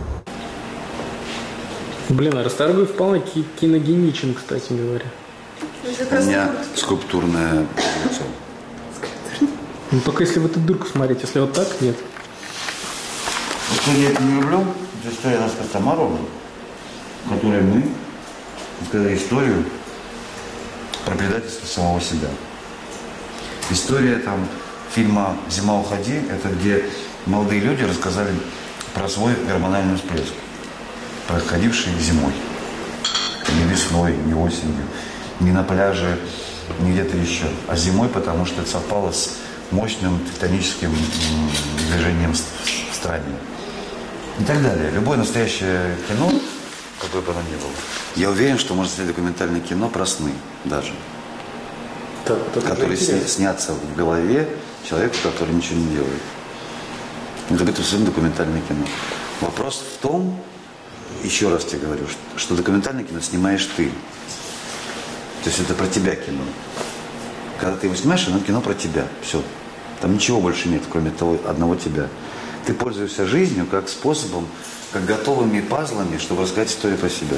Блин, а Расторгуев вполне киногеничен, кстати говоря. У меня скульптурное лицо. Ну, только если в эту дырку смотреть, если вот так, нет. Что я это не люблю, это история нас с Тамаровой, в которой мы рассказали историю про предательство самого себя. История там фильма «Зима, уходи», это где молодые люди рассказали про свой гормональный всплеск, происходивший зимой. Не весной, не осенью, не на пляже, не где-то еще, а зимой, потому что это совпало с мощным тектоническим движением в стране. И так далее. Любое настоящее кино, какое бы оно ни было, я уверен, что можно снять документальное кино про сны даже. Так, которые сня, снятся в голове человека, который ничего не делает. Это будет абсолютно документальное кино. Вопрос в том, еще раз тебе говорю, что, что документальное кино снимаешь ты. То есть это про тебя кино. Когда ты его снимаешь, оно кино про тебя. Все. Там ничего больше нет, кроме того одного тебя. Ты пользуешься жизнью как способом, как готовыми пазлами, чтобы рассказать историю про себя.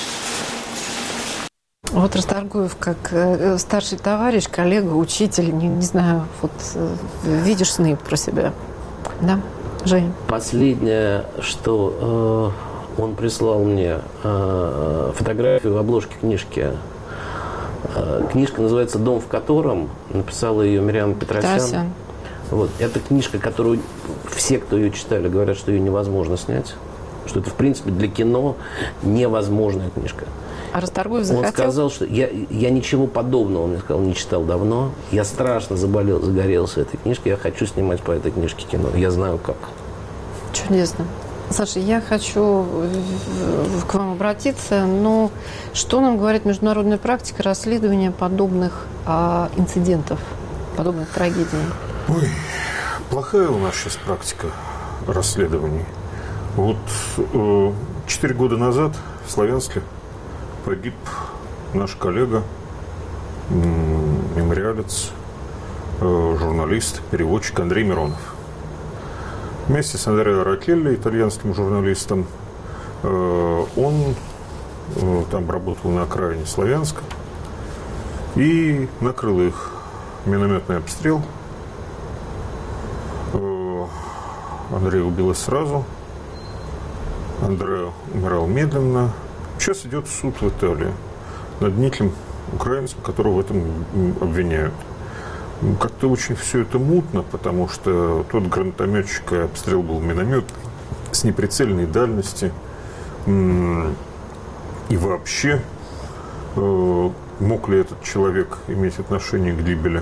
Вот Расторгуев, как э, старший товарищ, коллега, учитель, не, не знаю, вот э, видишь сны про себя, да, Жень? Последнее, что э, он прислал мне э, фотографию в обложке книжки. Э, книжка называется «Дом в котором», написала ее Мириам Петросян. Петросян. Вот. Это книжка, которую все, кто ее читали, говорят, что ее невозможно снять, что это, в принципе, для кино невозможная книжка. А Расторгуев захотел? Он сказал, что я, я ничего подобного, он мне сказал, не читал давно. Я страшно заболел, загорелся этой книжкой. Я хочу снимать по этой книжке кино. Я знаю как. Чудесно. Саша, я хочу к вам обратиться. Но что нам говорит международная практика расследования подобных а, инцидентов, подобных трагедий? Ой, плохая у нас сейчас практика расследований. Вот э, четыре года назад в Славянске погиб наш коллега, мемориалец, журналист, переводчик Андрей Миронов. Вместе с Андреа Рокелли, итальянским журналистом, он там работал на окраине Славянска, и накрыл их минометный обстрел. Андрей убилось сразу, Андреа умирал медленно. Сейчас идет суд в Италии над неким украинцем, которого в этом обвиняют. Как-то очень все это мутно, потому что тот гранатометчик, обстрел был миномет с неприцельной дальности. И вообще, мог ли этот человек иметь отношение к гибели?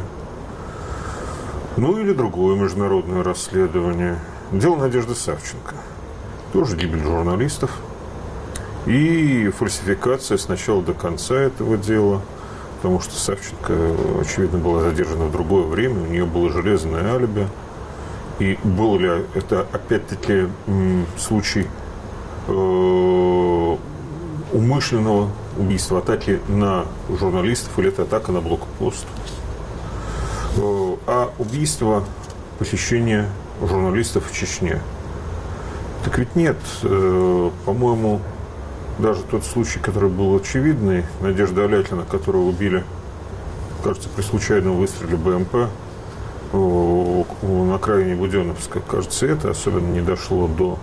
Ну или другое международное расследование. Дело Надежды Савченко. Тоже гибель журналистов. И фальсификация с начала до конца этого дела, потому что Савченко, очевидно, была задержана в другое время, у нее было железное алиби. И был ли это, опять-таки, случай э, умышленного убийства, атаки на журналистов, или это атака на блокпост? Э, а убийство, похищение журналистов в Чечне? Так ведь нет, э, по-моему, даже тот случай, который был очевидный, Надежда Алякина, которую убили, кажется, при случайном выстреле БМП на окраине Буденновска, кажется, это особенно не дошло до,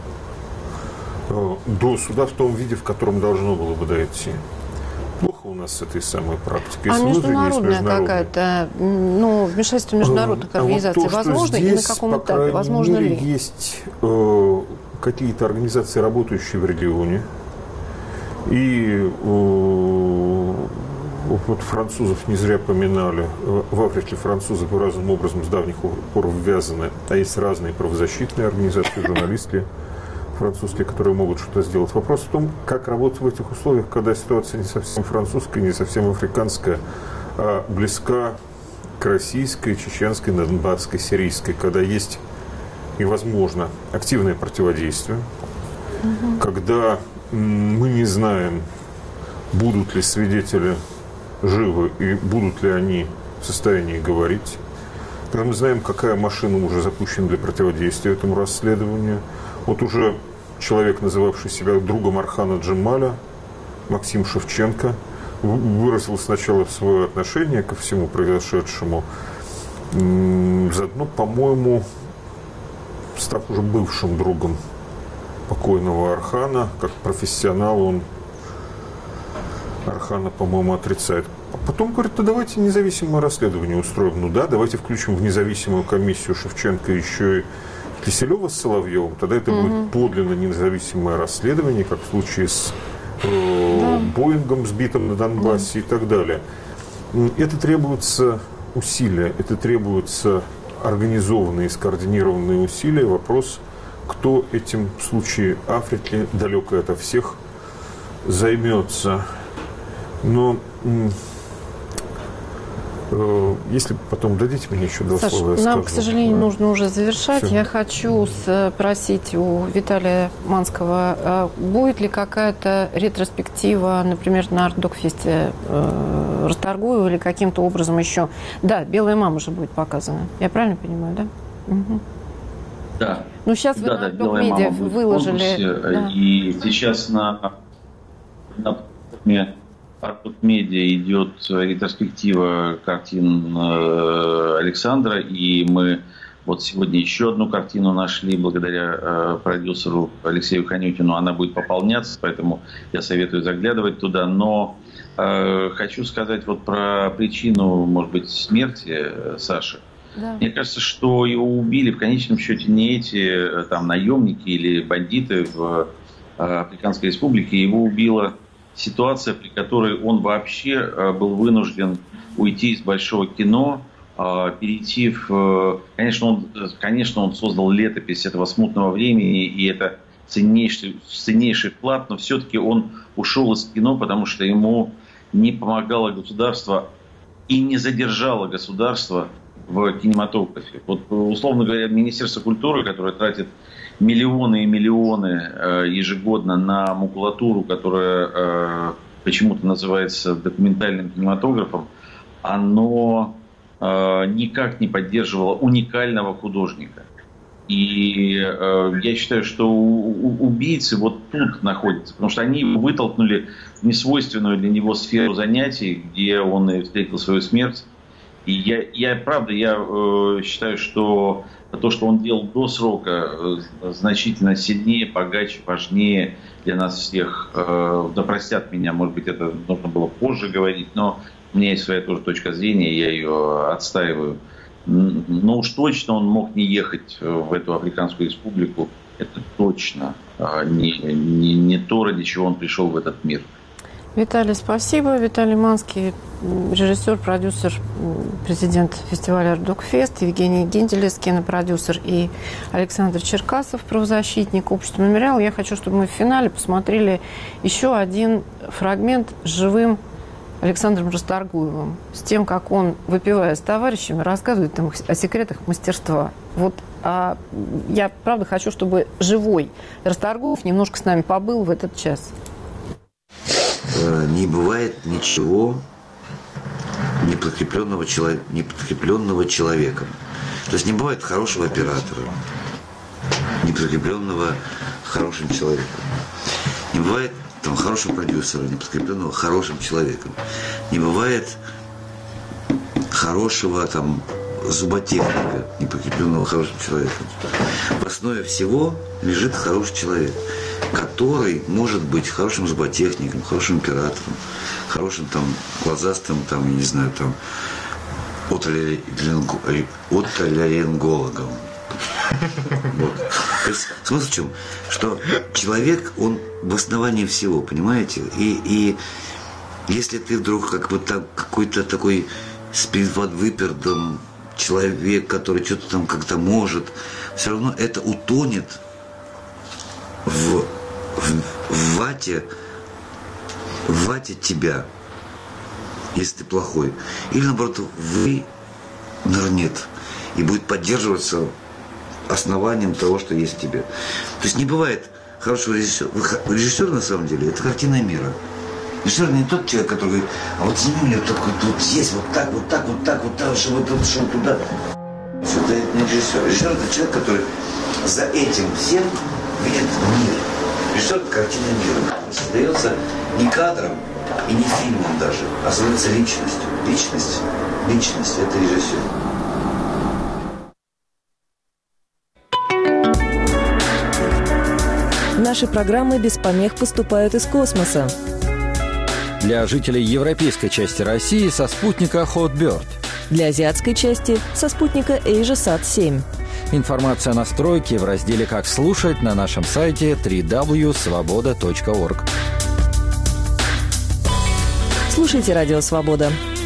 до суда в том виде, в котором должно было бы дойти. Плохо у нас с этой самой практикой. А международная какая-то, ну, вмешательство международных организаций вот то, возможно и на каком этапе? Возможно мере, ли? Есть э, какие-то организации, работающие в регионе. И э, вот французов не зря поминали. В Африке французы разным образом с давних пор ввязаны. А есть разные правозащитные организации, журналистские французские, которые могут что-то сделать. Вопрос в том, как работать в этих условиях, когда ситуация не совсем французская, не совсем африканская, а близка к российской, чеченской, донбасской, сирийской, когда есть и, возможно, активное противодействие, угу. когда мы не знаем, будут ли свидетели живы и будут ли они в состоянии говорить. Когда мы знаем, какая машина уже запущена для противодействия этому расследованию. Вот уже человек, называвший себя другом Архана Джемаля, Максим Шевченко, выразил сначала свое отношение ко всему произошедшему. Заодно, по-моему, став уже бывшим другом покойного Архана, как профессионал, он Архана, по-моему, отрицает. А потом говорит, да давайте независимое расследование устроим. Ну да, давайте включим в независимую комиссию Шевченко еще и Киселева с Соловьевым. Тогда это угу. будет подлинно независимое расследование, как в случае с э, да. Боингом, сбитым на Донбассе да. и так далее. Это требуется усилия, это требуется организованные, скоординированные усилия. Вопрос, кто этим в случае Африки, далеко ото всех, займется. Но э, если потом дадите мне еще два Саш, слова, я нам, скажу. к сожалению, да. нужно уже завершать. Все. Я хочу спросить у Виталия Манского, будет ли какая-то ретроспектива, например, на Арт-Док-фесте э, Расторгуева или каким-то образом еще? Да, «Белая мама» же будет показана. Я правильно понимаю, да? Угу. Да. Ну, сейчас да, вы да, на Арт-Док-медиа выложили. Да. И сейчас на, на платформе Арт-Док-медиа идет ретроспектива картин э, Александра, и мы вот сегодня еще одну картину нашли благодаря э, продюсеру Алексею Ханютину. Она будет пополняться, поэтому я советую заглядывать туда. Но э, хочу сказать вот про причину, может быть, смерти Саши. Да. Мне кажется, что его убили в конечном счете не эти там наемники или бандиты в э, Африканской Республике. Его убила ситуация, при которой он вообще э, был вынужден уйти из большого кино, э, перейти в... Э, конечно, он, конечно, он создал летопись этого смутного времени, и это ценнейший, ценнейший вклад, но все-таки он ушел из кино, потому что ему не помогало государство и не задержало государство в кинематографе. Вот, условно говоря, Министерство культуры, которое тратит миллионы и миллионы э, ежегодно на макулатуру, которая э, почему-то называется документальным кинематографом, оно э, никак не поддерживало уникального художника. И э, я считаю, что у, у, убийцы вот тут находятся, потому что они его вытолкнули в несвойственную для него сферу занятий, где он и встретил свою смерть. И я, я правда, я э, считаю, что то, что он делал до срока, э, значительно сильнее, богаче, важнее для нас всех. Э, да простят меня, может быть, это нужно было позже говорить, но у меня есть своя тоже точка зрения, я ее отстаиваю. Но уж точно он мог не ехать в эту Африканскую Республику. Это точно э, не, не, не то, ради чего он пришел в этот мир. Виталий, спасибо. Виталий Манский, режиссер, продюсер, президент фестиваля «Арт-Док-фест», Евгений Генделес, кинопродюсер, и Александр Черкасов, правозащитник общества «Мемориал». Я хочу, чтобы мы в финале посмотрели еще один фрагмент с живым Александром Расторгуевым, с тем, как он, выпивая с товарищами, рассказывает им о секретах мастерства. Вот а я, правда, хочу, чтобы живой Расторгуев немножко с нами побыл в этот час. Не бывает ничего неподкрепленного, чело... неподкрепленного человеком. То есть не бывает хорошего оператора, неподкрепленного хорошим человеком. Не бывает там, хорошего продюсера, неподкрепленного хорошим человеком. Не бывает хорошего там, зуботехника, неподкрепленного хорошим человеком. В основе всего лежит хороший человек, который может быть хорошим зуботехником, хорошим оператором, хорошим там глазастым, там, я не знаю, там, отоларингологом. Вот. То есть смысл в чем? Что человек, он в основании всего, понимаете? И, и если ты вдруг как бы там какой-то такой спит под выпердом человек, который что-то там как-то может, все равно это утонет в, в, в вате, в вате тебя, если ты плохой. Или наоборот, вы нырнет и будет поддерживаться основанием того, что есть в тебе. То есть не бывает хорошего режиссера. Режиссер, на самом деле, это картина мира. Режиссер не тот человек, который говорит, а вот сними мне только тут здесь, вот так, вот так, вот так, вот так, чтобы тут шел туда. Все, это не режиссер. Режиссер это человек, который за этим всем видит мир. Режиссер это картина мира. Он создается не кадром и не фильмом даже, а создается личностью. Личность, личность это режиссер. Наши программы без помех поступают из космоса. Для жителей европейской части России со спутника Hotbird. Для азиатской части со спутника AsiaSat семь. Информация о настройке в разделе «Как слушать» на нашем сайте дабл-ю дабл ю дабл ю точка свобода точка орг. Слушайте «Радио Свобода».